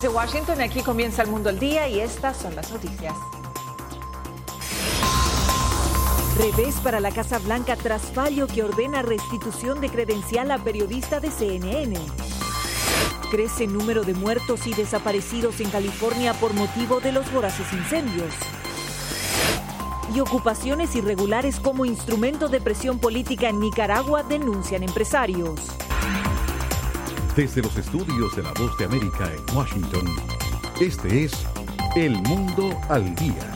De Washington, aquí comienza El Mundo al Día y estas son las noticias. Revés para la Casa Blanca tras fallo que ordena restitución de credencial a periodista de CNN. Crece el número de muertos y desaparecidos en California por motivo de los voraces incendios. Y ocupaciones irregulares como instrumento de presión política en Nicaragua denuncian empresarios. Desde los estudios de La Voz de América en Washington, este es El Mundo al Día.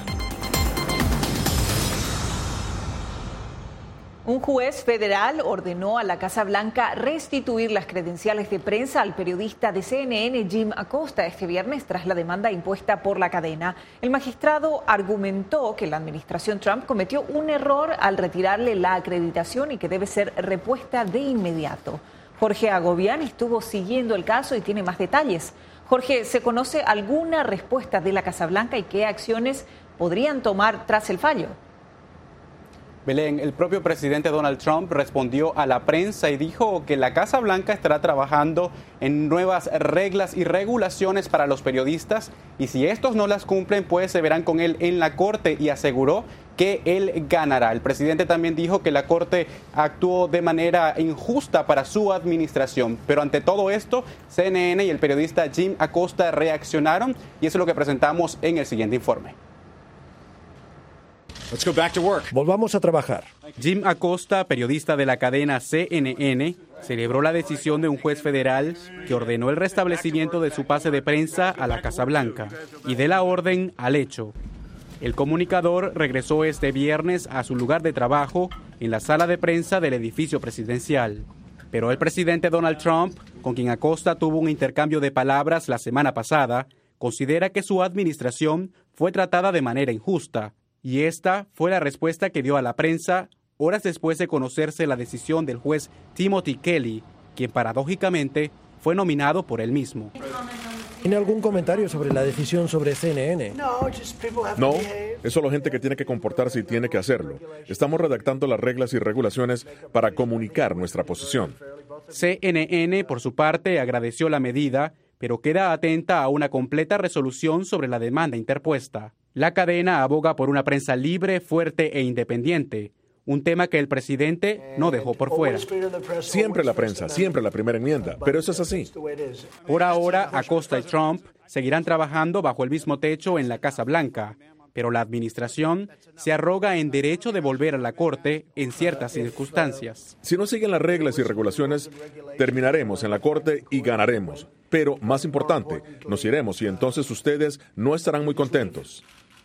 Un juez federal ordenó a la Casa Blanca restituir las credenciales de prensa al periodista de CNN, Jim Acosta, este viernes tras la demanda impuesta por la cadena. El magistrado argumentó que la administración Trump cometió un error al retirarle la acreditación y que debe ser repuesta de inmediato. Jorge Agobián estuvo siguiendo el caso y tiene más detalles. Jorge, ¿se conoce alguna respuesta de la Casa Blanca y qué acciones podrían tomar tras el fallo? Belén, el propio presidente Donald Trump respondió a la prensa y dijo que la Casa Blanca estará trabajando en nuevas reglas y regulaciones para los periodistas y si estos no las cumplen, pues se verán con él en la corte y aseguró que él ganará. El presidente también dijo que la corte actuó de manera injusta para su administración, pero ante todo esto, CNN y el periodista Jim Acosta reaccionaron y eso es lo que presentamos en el siguiente informe. Let's go back to work. Volvamos a trabajar. Jim Acosta, periodista de la cadena CNN, celebró la decisión de un juez federal que ordenó el restablecimiento de su pase de prensa a la Casa Blanca y de la orden al hecho. El comunicador regresó este viernes a su lugar de trabajo en la sala de prensa del edificio presidencial. Pero el presidente Donald Trump, con quien Acosta tuvo un intercambio de palabras la semana pasada, considera que su administración fue tratada de manera injusta. Y esta fue la respuesta que dio a la prensa horas después de conocerse la decisión del juez Timothy Kelly, quien paradójicamente fue nominado por él mismo. ¿Tiene algún comentario sobre la decisión sobre CNN? No, es solo gente que tiene que comportarse y tiene que hacerlo. Estamos redactando las reglas y regulaciones para comunicar nuestra posición. CNN, por su parte, agradeció la medida, pero queda atenta a una completa resolución sobre la demanda interpuesta. La cadena aboga por una prensa libre, fuerte e independiente, un tema que el presidente no dejó por fuera. Siempre la prensa, siempre la primera enmienda, pero eso es así. Por ahora, Acosta y Trump seguirán trabajando bajo el mismo techo en la Casa Blanca, pero la administración se arroga en derecho de volver a la corte en ciertas circunstancias. Si no siguen las reglas y regulaciones, terminaremos en la corte y ganaremos. Pero, más importante, nos iremos y entonces ustedes no estarán muy contentos.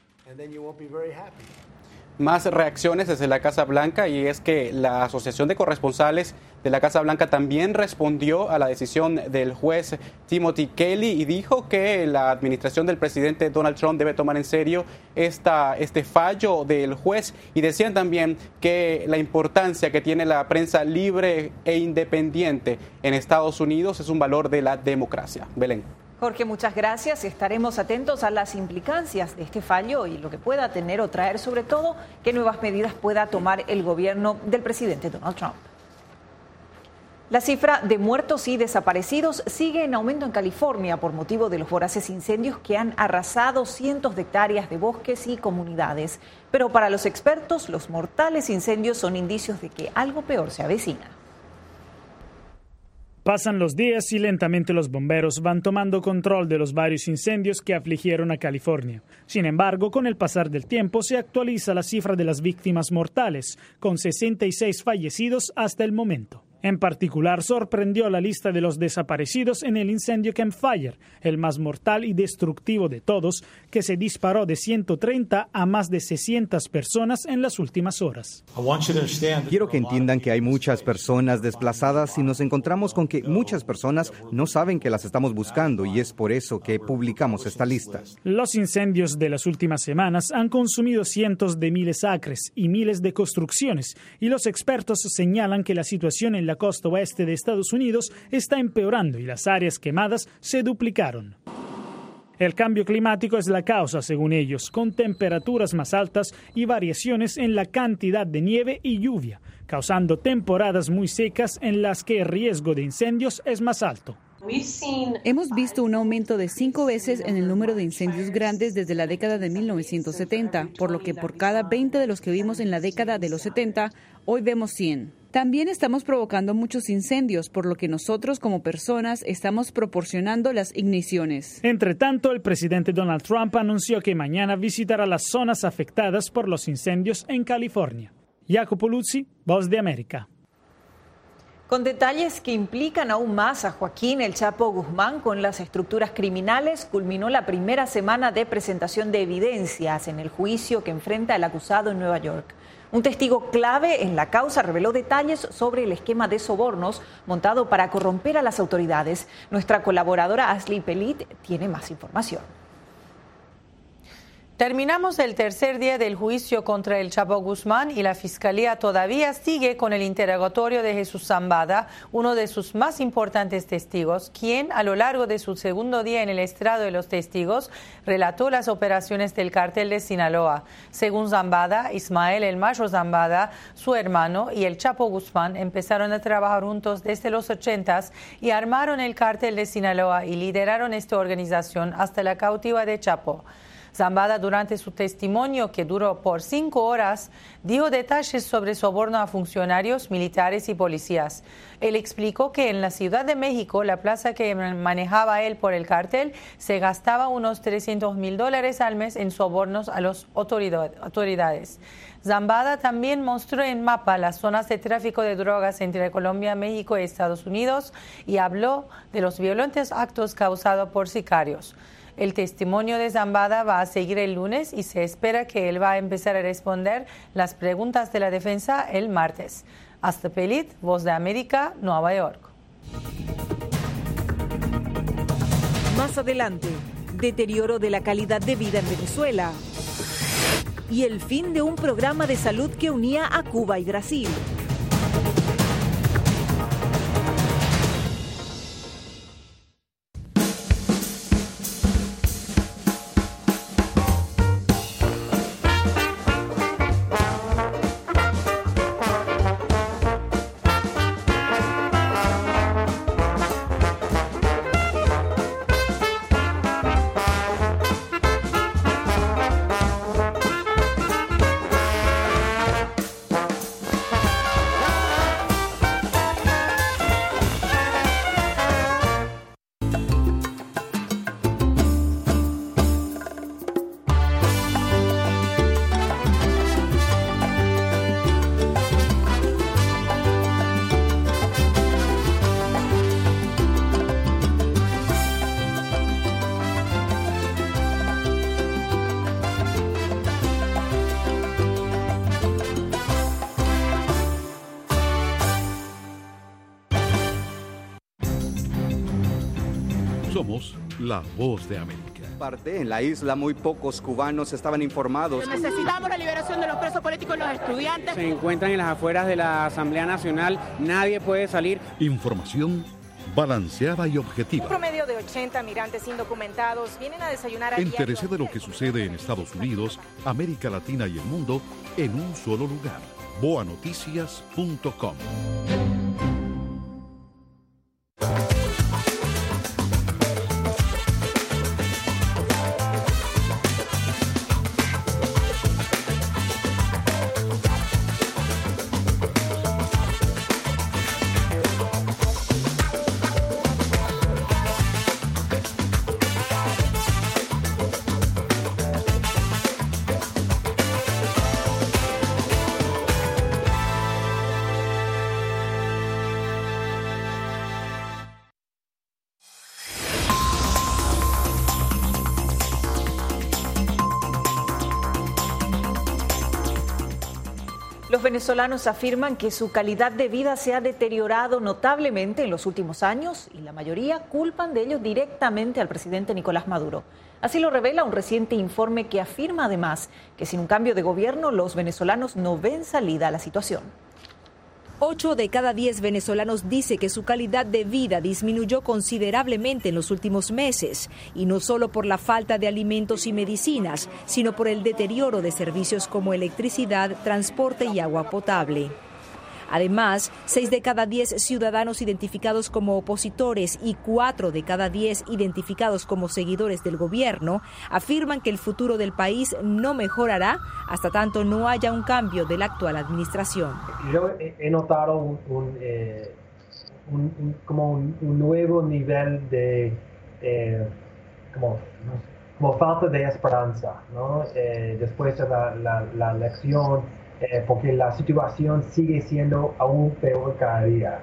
Más reacciones desde la Casa Blanca y es que la Asociación de Corresponsales de la Casa Blanca también respondió a la decisión del juez Timothy Kelly y dijo que la administración del presidente Donald Trump debe tomar en serio este fallo del juez y decían también que la importancia que tiene la prensa libre e independiente en Estados Unidos es un valor de la democracia. Belén. Jorge, muchas gracias. Estaremos atentos a las implicancias de este fallo y lo que pueda tener o traer, sobre todo, qué nuevas medidas pueda tomar el gobierno del presidente Donald Trump. La cifra de muertos y desaparecidos sigue en aumento en California por motivo de los voraces incendios que han arrasado cientos de hectáreas de bosques y comunidades. Pero para los expertos, los mortales incendios son indicios de que algo peor se avecina. Pasan los días y lentamente los bomberos van tomando control de los varios incendios que afligieron a California. Sin embargo, con el pasar del tiempo se actualiza la cifra de las víctimas mortales, con 66 fallecidos hasta el momento. En particular, sorprendió la lista de los desaparecidos en el incendio Camp Fire, el más mortal y destructivo de todos, que se disparó de 130 a más de 600 personas en las últimas horas. Quiero que entiendan que hay muchas personas desplazadas y nos encontramos con que muchas personas no saben que las estamos buscando y es por eso que publicamos esta lista. Los incendios de las últimas semanas han consumido cientos de miles de acres y miles de construcciones y los expertos señalan que la situación en la costa oeste de Estados Unidos está empeorando y las áreas quemadas se duplicaron. El cambio climático es la causa, según ellos, con temperaturas más altas y variaciones en la cantidad de nieve y lluvia, causando temporadas muy secas en las que el riesgo de incendios es más alto. Hemos visto un aumento de 5 veces en el número de incendios grandes desde la década de 1970, por lo que por cada 20 de los que vimos en la década de los 70, hoy vemos 100. También estamos provocando muchos incendios, por lo que nosotros como personas estamos proporcionando las igniciones. Entre tanto, el presidente Donald Trump anunció que mañana visitará las zonas afectadas por los incendios en California. Jacopo Luzzi, Voz de América. Con detalles que implican aún más a Joaquín El Chapo Guzmán con las estructuras criminales, culminó la primera semana de presentación de evidencias en el juicio que enfrenta el acusado en Nueva York. Un testigo clave en la causa reveló detalles sobre el esquema de sobornos montado para corromper a las autoridades. Nuestra colaboradora Ashley Pelit tiene más información. Terminamos el tercer día del juicio contra el Chapo Guzmán y la Fiscalía todavía sigue con el interrogatorio de Jesús Zambada, uno de sus más importantes testigos, quien a lo largo de su segundo día en el estrado de los testigos relató las operaciones del cártel de Sinaloa. Según Zambada, Ismael El Mayo Zambada, su hermano y el Chapo Guzmán empezaron a trabajar juntos desde los 80s y armaron el cártel de Sinaloa y lideraron esta organización hasta la cautiva de Chapo. Zambada, durante su testimonio, que duró por 5 horas, dio detalles sobre soborno a funcionarios, militares y policías. Él explicó que en la Ciudad de México, la plaza que manejaba él por el cártel, se gastaba unos $300,000 al mes en sobornos a las autoridades. Zambada también mostró en mapa las zonas de tráfico de drogas entre Colombia, México y Estados Unidos y habló de los violentos actos causados por sicarios. El testimonio de Zambada va a seguir el lunes y se espera que él va a empezar a responder las preguntas de la defensa el martes. Hasta Pelit, Voz de América, Nueva York. Más adelante, deterioro de la calidad de vida en Venezuela y el fin de un programa de salud que unía a Cuba y Brasil. Somos la Voz de América. En la isla muy pocos cubanos estaban informados. Necesitamos la liberación de los presos políticos y los estudiantes. Se encuentran en las afueras de la Asamblea Nacional, nadie puede salir. Información balanceada y objetiva. Un promedio de 80 migrantes indocumentados vienen a desayunar a diario. Entérese de lo que sucede en Estados Unidos, América Latina y el mundo en un solo lugar. boanoticias.com. Los venezolanos afirman que su calidad de vida se ha deteriorado notablemente en los últimos años y la mayoría culpan de ello directamente al presidente Nicolás Maduro. Así lo revela un reciente informe que afirma además que sin un cambio de gobierno los venezolanos no ven salida a la situación. 8 de cada 10 venezolanos dice que su calidad de vida disminuyó considerablemente en los últimos meses, y no solo por la falta de alimentos y medicinas, sino por el deterioro de servicios como electricidad, transporte y agua potable. Además, 6 de cada 10 ciudadanos identificados como opositores y 4 de cada 10 identificados como seguidores del gobierno afirman que el futuro del país no mejorará hasta tanto no haya un cambio de la actual administración. Yo he notado un nuevo nivel de como falta de esperanza, ¿no? Después de la elección, porque la situación sigue siendo aún peor cada día.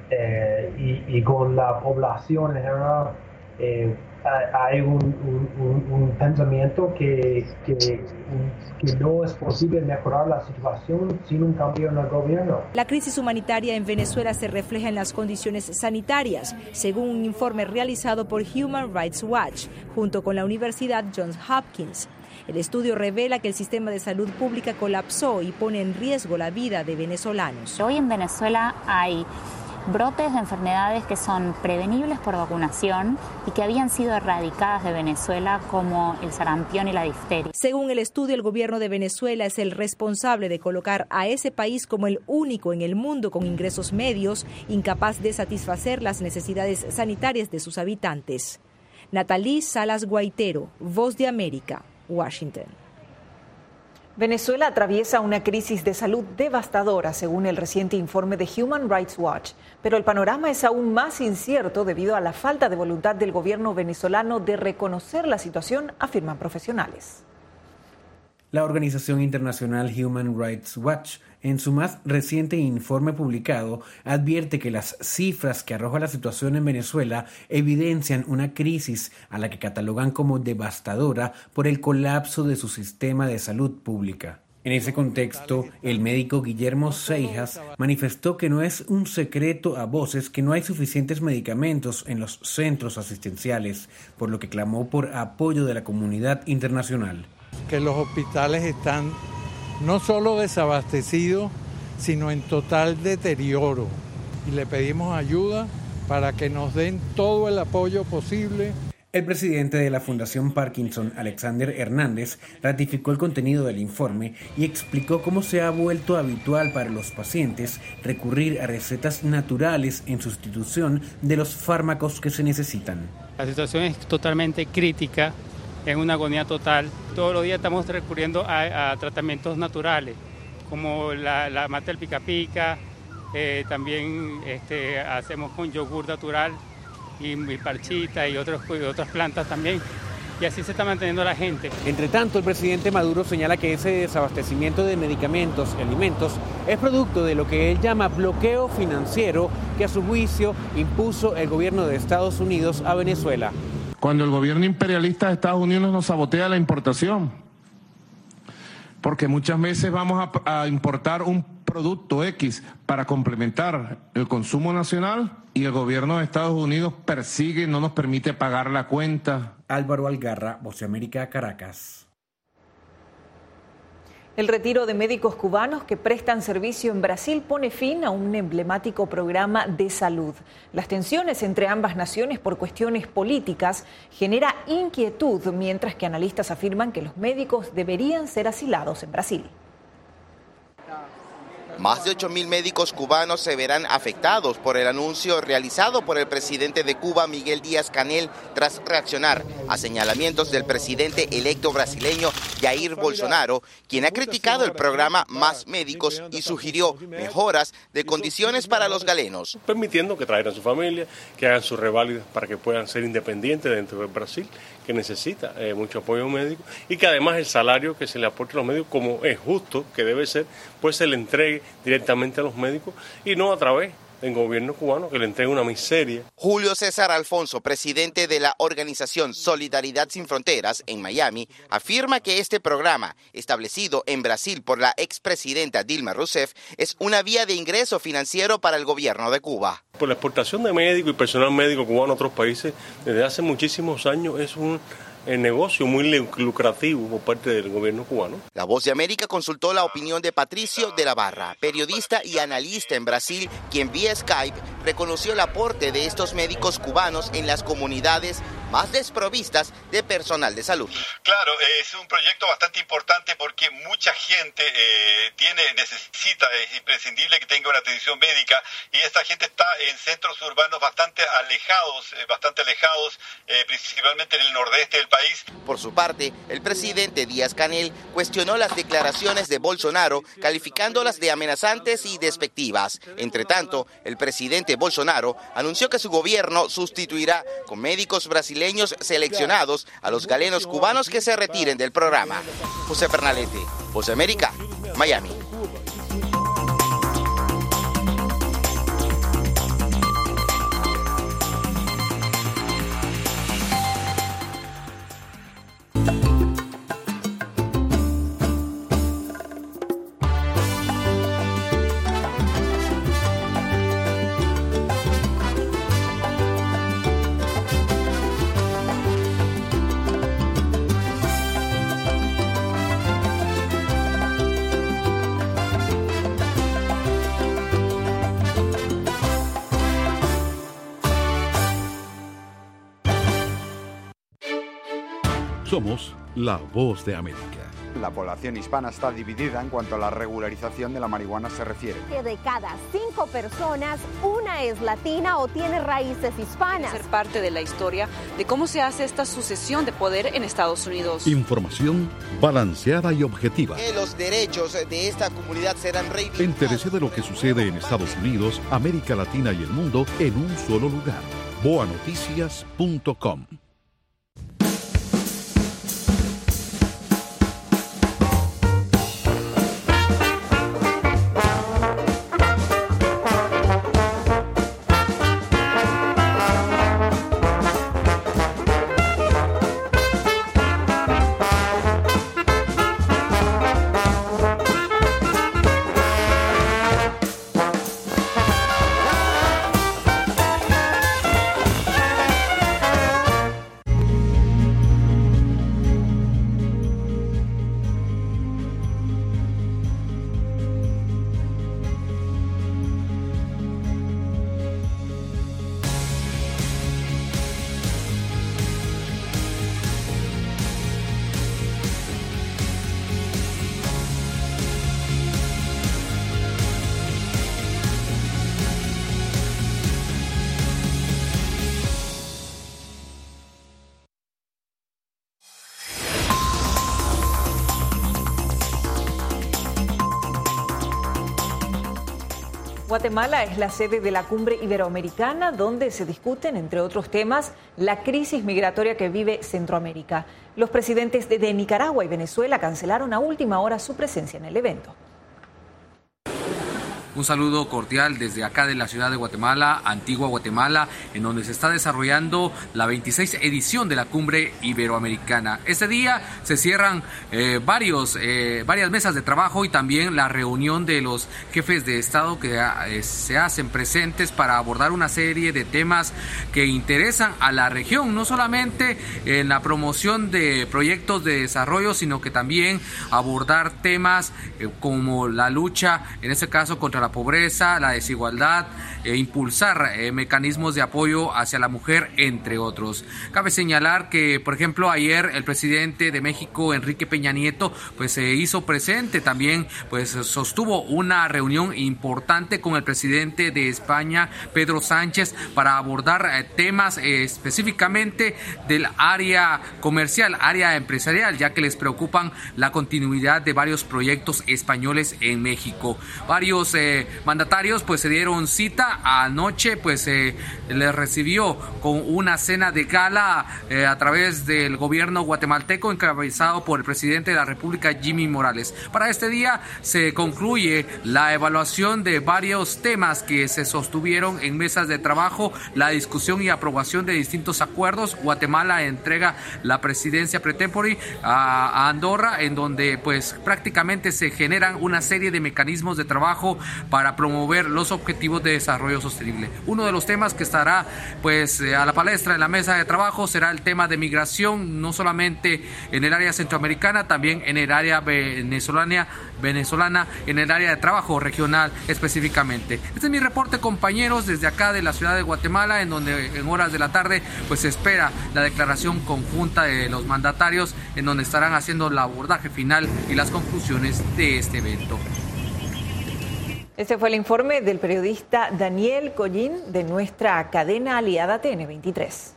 Y con la población en general hay un pensamiento que no es posible mejorar la situación sin un cambio en el gobierno. La crisis humanitaria en Venezuela se refleja en las condiciones sanitarias, según un informe realizado por Human Rights Watch, junto con la Universidad Johns Hopkins. El estudio revela que el sistema de salud pública colapsó y pone en riesgo la vida de venezolanos. Hoy en Venezuela hay brotes de enfermedades que son prevenibles por vacunación y que habían sido erradicadas de Venezuela, como el sarampión y la difteria. Según el estudio, el gobierno de Venezuela es el responsable de colocar a ese país como el único en el mundo con ingresos medios, incapaz de satisfacer las necesidades sanitarias de sus habitantes. Natalí Salas Guaitero, Voz de América, Washington. Venezuela atraviesa una crisis de salud devastadora, según el reciente informe de Human Rights Watch, pero el panorama es aún más incierto debido a la falta de voluntad del gobierno venezolano de reconocer la situación, afirman profesionales. La organización internacional Human Rights Watch, en su más reciente informe publicado, advierte que las cifras que arroja la situación en Venezuela evidencian una crisis a la que catalogan como devastadora por el colapso de su sistema de salud pública. En ese contexto, el médico Guillermo Seijas manifestó que no es un secreto a voces que no hay suficientes medicamentos en los centros asistenciales, por lo que clamó por apoyo de la comunidad internacional. Que los hospitales están no solo desabastecidos, sino en total deterioro. Y le pedimos ayuda para que nos den todo el apoyo posible. El presidente de la Fundación Parkinson, Alexander Hernández, ratificó el contenido del informe y explicó cómo se ha vuelto habitual para los pacientes recurrir a recetas naturales en sustitución de los fármacos que se necesitan. La situación es totalmente crítica. Es una agonía total. Todos los días estamos recurriendo a tratamientos naturales, como la mata del pica pica, también hacemos con yogur natural y parchita y otras plantas también. Y así se está manteniendo la gente. Entre tanto, el presidente Maduro señala que ese desabastecimiento de medicamentos y alimentos es producto de lo que él llama bloqueo financiero que a su juicio impuso el gobierno de Estados Unidos a Venezuela. Cuando el gobierno imperialista de Estados Unidos nos sabotea la importación, porque muchas veces vamos a importar un producto X para complementar el consumo nacional y el gobierno de Estados Unidos persigue, no nos permite pagar la cuenta. Álvaro Algarra, Voz de América, Caracas. El retiro de médicos cubanos que prestan servicio en Brasil pone fin a un emblemático programa de salud. Las tensiones entre ambas naciones por cuestiones políticas genera inquietud, mientras que analistas afirman que los médicos deberían ser asilados en Brasil. Más de 8.000 médicos cubanos se verán afectados por el anuncio realizado por el presidente de Cuba, Miguel Díaz-Canel, tras reaccionar a señalamientos del presidente electo brasileño Jair Bolsonaro, quien ha criticado el programa Más Médicos y sugirió mejoras de condiciones para los galenos. Permitiendo que traigan a su familia, que hagan sus reválidas para que puedan ser independientes dentro del Brasil, que necesita mucho apoyo médico, y que además el salario que se le aporte a los médicos, como es justo que debe ser, pues se le entregue directamente a los médicos y no a través del gobierno cubano que le entregue una miseria. Julio César Alfonso, presidente de la organización Solidaridad Sin Fronteras en Miami, afirma que este programa, establecido en Brasil por la expresidenta Dilma Rousseff, es una vía de ingreso financiero para el gobierno de Cuba. Por la exportación de médicos y personal médico cubano a otros países desde hace muchísimos años es un negocio muy lucrativo por parte del gobierno cubano. La Voz de América consultó la opinión de Patricio de la Barra, periodista y analista en Brasil, quien vía Skype reconoció el aporte de estos médicos cubanos en las comunidades más desprovistas de personal de salud. Claro, es un proyecto bastante importante porque mucha gente necesita, es imprescindible que tenga una atención médica, y esta gente está en centros urbanos bastante alejados, principalmente en el nordeste del país. Por su parte, el presidente Díaz-Canel cuestionó las declaraciones de Bolsonaro, calificándolas de amenazantes y despectivas. Entre tanto, el presidente Bolsonaro anunció que su gobierno sustituirá con médicos brasileños seleccionados a los galenos cubanos que se retiren del programa. José Pernalete, Voz de América, Miami. Somos la Voz de América. La población hispana está dividida en cuanto a la regularización de la marihuana se refiere. Que de cada 5 personas, una es latina o tiene raíces hispanas. Ser parte de la historia de cómo se hace esta sucesión de poder en Estados Unidos. Información balanceada y objetiva. Que los derechos de esta comunidad serán reivindicados. Entérese de lo que sucede en Estados Unidos, América Latina y el mundo en un solo lugar. boanoticias.com. Guatemala es la sede de la Cumbre Iberoamericana, donde se discuten, entre otros temas, la crisis migratoria que vive Centroamérica. Los presidentes de Nicaragua y Venezuela cancelaron a última hora su presencia en el evento. Un saludo cordial desde acá de la ciudad de Guatemala, Antigua Guatemala, en donde se está desarrollando la 26 edición de la Cumbre Iberoamericana. Este día se cierran varias mesas de trabajo y también la reunión de los jefes de Estado que se hacen presentes para abordar una serie de temas que interesan a la región, no solamente en la promoción de proyectos de desarrollo, sino que también abordar temas como la lucha, en este caso, contra la pobreza, la desigualdad, impulsar mecanismos de apoyo hacia la mujer, entre otros. Cabe señalar que, por ejemplo, ayer el presidente de México, Enrique Peña Nieto, pues se hizo presente también, pues sostuvo una reunión importante con el presidente de España, Pedro Sánchez, para abordar temas específicamente del área comercial, área empresarial, ya que les preocupan la continuidad de varios proyectos españoles en México. Varios mandatarios pues se dieron cita. Anoche pues les recibió con una cena de gala a través del gobierno guatemalteco encabezado por el presidente de la República, Jimmy Morales. Para este día se concluye la evaluación de varios temas que se sostuvieron en mesas de trabajo, la discusión y aprobación de distintos acuerdos. Guatemala entrega la presidencia pre tempore a Andorra, en donde pues prácticamente se generan una serie de mecanismos de trabajo para promover los objetivos de desarrollo sostenible. Uno de los temas que estará a la palestra en la mesa de trabajo será el tema de migración, no solamente en el área centroamericana, también en el área venezolana, en el área de trabajo regional específicamente. Este es mi reporte, compañeros, desde acá de la ciudad de Guatemala, en donde en horas de la tarde se espera la declaración conjunta de los mandatarios, en donde estarán haciendo el abordaje final y las conclusiones de este evento. Este fue el informe del periodista Daniel Collín de nuestra cadena aliada TN23.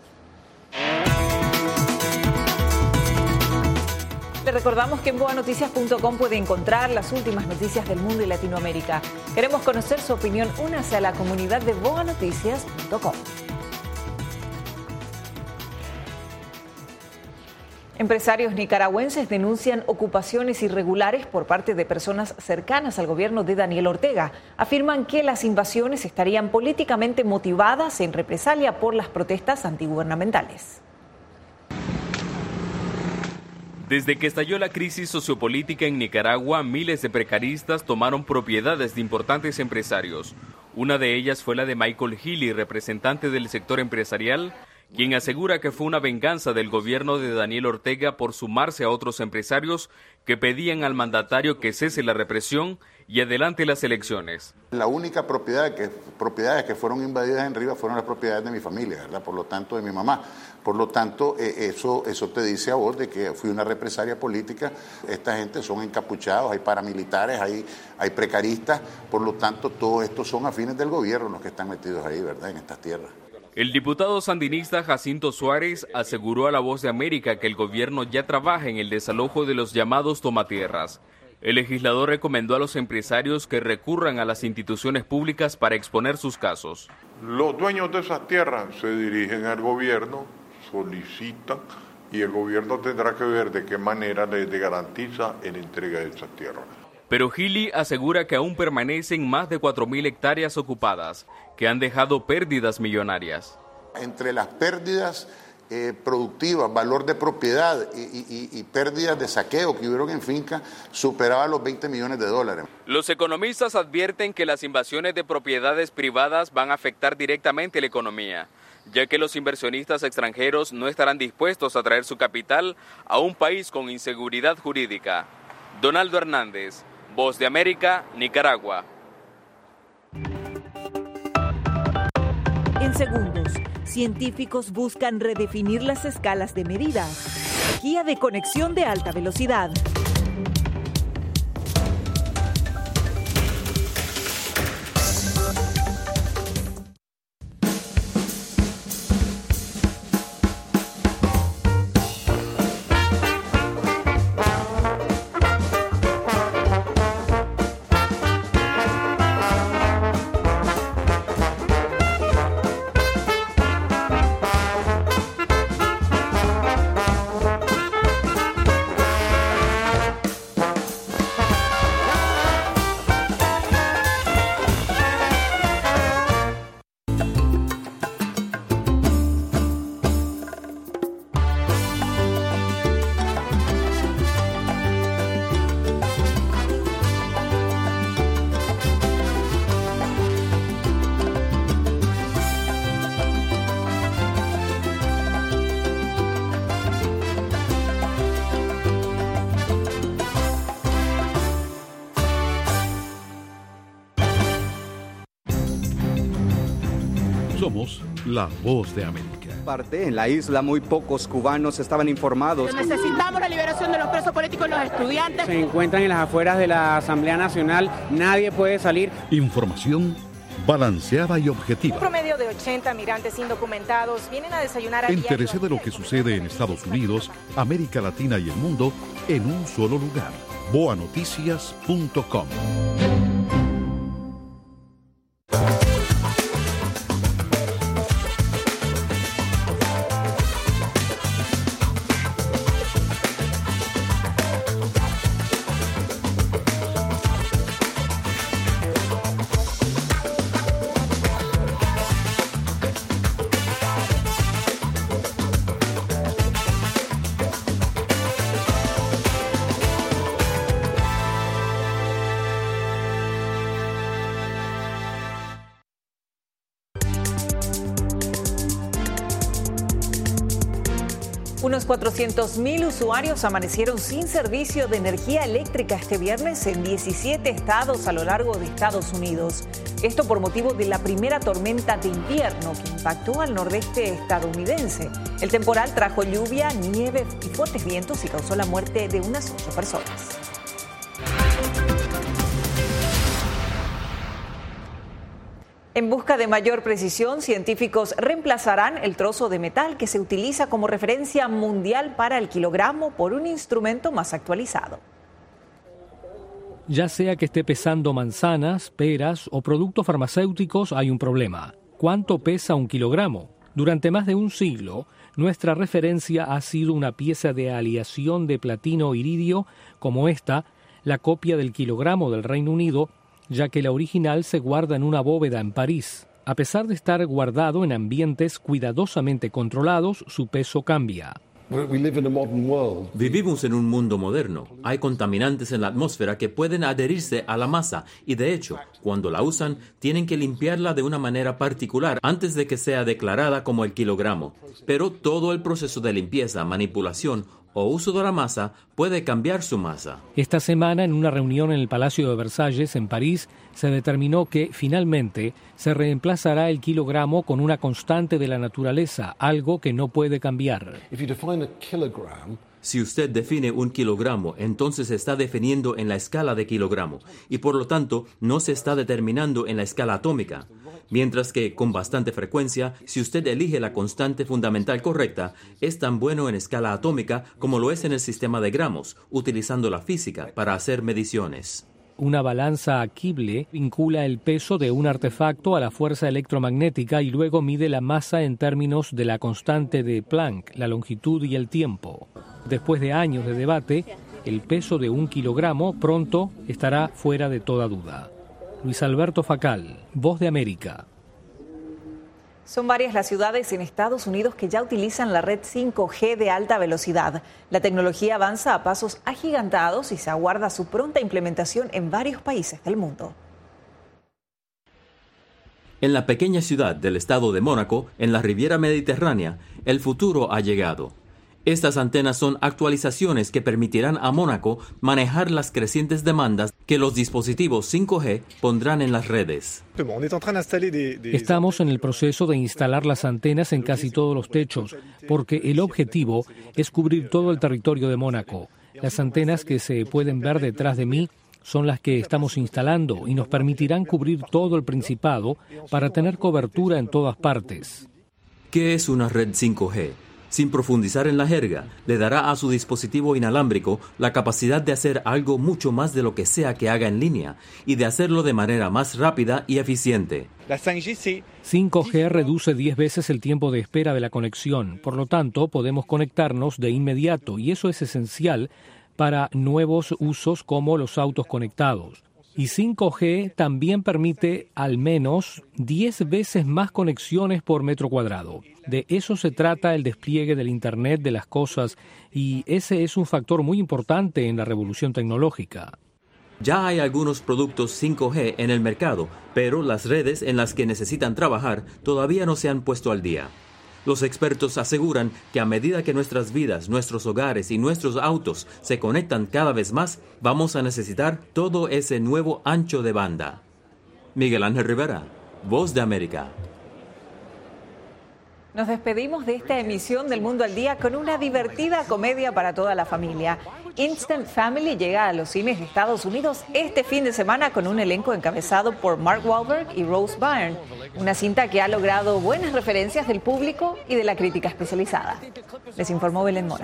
Le recordamos que en boanoticias.com puede encontrar las últimas noticias del mundo y Latinoamérica. Queremos conocer su opinión. Únase a la comunidad de boanoticias.com. Empresarios nicaragüenses denuncian ocupaciones irregulares por parte de personas cercanas al gobierno de Daniel Ortega. Afirman que las invasiones estarían políticamente motivadas en represalia por las protestas antigubernamentales. Desde que estalló la crisis sociopolítica en Nicaragua, miles de precaristas tomaron propiedades de importantes empresarios. Una de ellas fue la de Michael Healy, representante del sector empresarial, quien asegura que fue una venganza del gobierno de Daniel Ortega por sumarse a otros empresarios que pedían al mandatario que cese la represión y adelante las elecciones. La única propiedades que fueron invadidas en Rivas fueron las propiedades de mi familia, ¿verdad? Por lo tanto, de mi mamá. Por lo tanto, eso te dice a vos de que fui una represalia política. Esta gente son encapuchados, hay paramilitares, hay precaristas. Por lo tanto, todos estos son afines del gobierno los que están metidos ahí, ¿verdad? En estas tierras. El diputado sandinista Jacinto Suárez aseguró a La Voz de América que el gobierno ya trabaja en el desalojo de los llamados tomatierras. El legislador recomendó a los empresarios que recurran a las instituciones públicas para exponer sus casos. Los dueños de esas tierras se dirigen al gobierno, solicitan y el gobierno tendrá que ver de qué manera les garantiza la entrega de esas tierras. Pero Healy asegura que aún permanecen más de 4.000 hectáreas ocupadas, que han dejado pérdidas millonarias. Entre las pérdidas productivas, valor de propiedad y pérdidas de saqueo que hubieron en finca, superaba los $20 millones. Los economistas advierten que las invasiones de propiedades privadas van a afectar directamente la economía, ya que los inversionistas extranjeros no estarán dispuestos a traer su capital a un país con inseguridad jurídica. Donaldo Hernández, Voz de América, Nicaragua. En segundos, científicos buscan redefinir las escalas de medidas. Guía de conexión de alta velocidad. Somos la Voz de América. En la isla muy pocos cubanos estaban informados. Necesitamos la liberación de los presos políticos y los estudiantes. Se encuentran en las afueras de la Asamblea Nacional, nadie puede salir. Información balanceada y objetiva. Un promedio de 80 migrantes indocumentados vienen a desayunar. Entérese de lo que sucede en Estados Unidos, América Latina y el mundo en un solo lugar. boanoticias.com. Unos 400.000 usuarios amanecieron sin servicio de energía eléctrica este viernes en 17 estados a lo largo de Estados Unidos. Esto por motivo de la primera tormenta de invierno que impactó al nordeste estadounidense. El temporal trajo lluvia, nieve y fuertes vientos y causó la muerte de unas 8 personas. En busca de mayor precisión, científicos reemplazarán el trozo de metal que se utiliza como referencia mundial para el kilogramo por un instrumento más actualizado. Ya sea que esté pesando manzanas, peras o productos farmacéuticos, hay un problema. ¿Cuánto pesa un kilogramo? Durante más de un siglo, nuestra referencia ha sido una pieza de aleación de platino iridio como esta, la copia del kilogramo del Reino Unido, ya que la original se guarda en una bóveda en París. A pesar de estar guardado en ambientes cuidadosamente controlados, su peso cambia. Vivimos en un mundo moderno. Hay contaminantes en la atmósfera que pueden adherirse a la masa y, de hecho, cuando la usan, tienen que limpiarla de una manera particular antes de que sea declarada como el kilogramo. Pero todo el proceso de limpieza, manipulación o uso de la masa puede cambiar su masa. Esta semana, en una reunión en el Palacio de Versalles, en París, se determinó que, finalmente, se reemplazará el kilogramo con una constante de la naturaleza, algo que no puede cambiar. Si usted define un kilogramo, entonces se está definiendo en la escala de kilogramo y por lo tanto no se está determinando en la escala atómica. Mientras que, con bastante frecuencia, si usted elige la constante fundamental correcta, es tan bueno en escala atómica como lo es en el sistema de gramos, utilizando la física para hacer mediciones. Una balanza Kibble vincula el peso de un artefacto a la fuerza electromagnética y luego mide la masa en términos de la constante de Planck, la longitud y el tiempo. Después de años de debate, el peso de un kilogramo pronto estará fuera de toda duda. Luis Alberto Facal, Voz de América. Son varias las ciudades en Estados Unidos que ya utilizan la red 5G de alta velocidad. La tecnología avanza a pasos agigantados y se aguarda su pronta implementación en varios países del mundo. En la pequeña ciudad del estado de Mónaco, en la Riviera Mediterránea, el futuro ha llegado. Estas antenas son actualizaciones que permitirán a Mónaco manejar las crecientes demandas que los dispositivos 5G pondrán en las redes. Estamos en el proceso de instalar las antenas en casi todos los techos, porque el objetivo es cubrir todo el territorio de Mónaco. Las antenas que se pueden ver detrás de mí son las que estamos instalando y nos permitirán cubrir todo el Principado para tener cobertura en todas partes. ¿Qué es una red 5G? Sin profundizar en la jerga, le dará a su dispositivo inalámbrico la capacidad de hacer algo mucho más de lo que sea que haga en línea y de hacerlo de manera más rápida y eficiente. La 5G reduce 10 veces el tiempo de espera de la conexión, por lo tanto podemos conectarnos de inmediato y eso es esencial para nuevos usos como los autos conectados. Y 5G también permite al menos 10 veces más conexiones por metro cuadrado. De eso se trata el despliegue del Internet de las cosas y ese es un factor muy importante en la revolución tecnológica. Ya hay algunos productos 5G en el mercado, pero las redes en las que necesitan trabajar todavía no se han puesto al día. Los expertos aseguran que a medida que nuestras vidas, nuestros hogares y nuestros autos se conectan cada vez más, vamos a necesitar todo ese nuevo ancho de banda. Miguel Ángel Rivera, Voz de América. Nos despedimos de esta emisión del Mundo al Día con una divertida comedia para toda la familia. Instant Family llega a los cines de Estados Unidos este fin de semana con un elenco encabezado por Mark Wahlberg y Rose Byrne. Una cinta que ha logrado buenas referencias del público y de la crítica especializada. Les informó Belén Mora.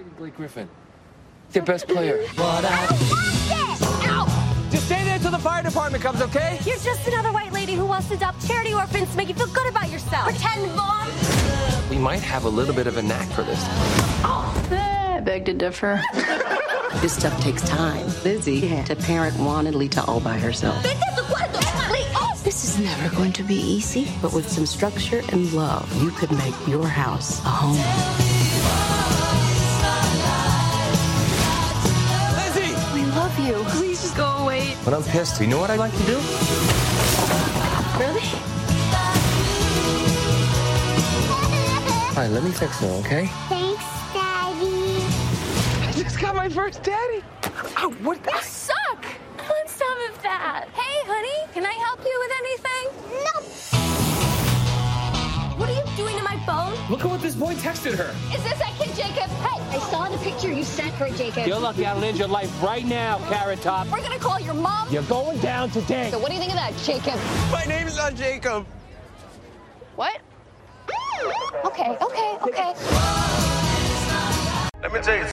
Just stay there till the fire department comes, okay? You're just another white lady who wants to adopt charity orphans to make you feel good about yourself. Pretend mom. We might have a little bit of a knack for this. I beg to differ. This stuff takes time. Lizzie to parent Juan and Lita all by herself. This is never going to be easy, but with some structure and love, you could make your house a home. Lizzie! We love you. Please just go away. When I'm pissed, you know what I like to do? Really? All right, let me fix it, okay? Thanks, Dad. first daddy. Oh, what? You suck. Want some of that? Hey, honey, can I help you with anything? No. What are you doing to my phone? Look at what this boy texted her. Is this that kid, Jacob? Hey, I saw the picture you sent her, Jacob. You're lucky I don't end your life right now, Carrot Top. We're gonna call your mom. You're going down today. So what do you think of that, Jacob? My name's not Jacob. What? Okay. Let me tell you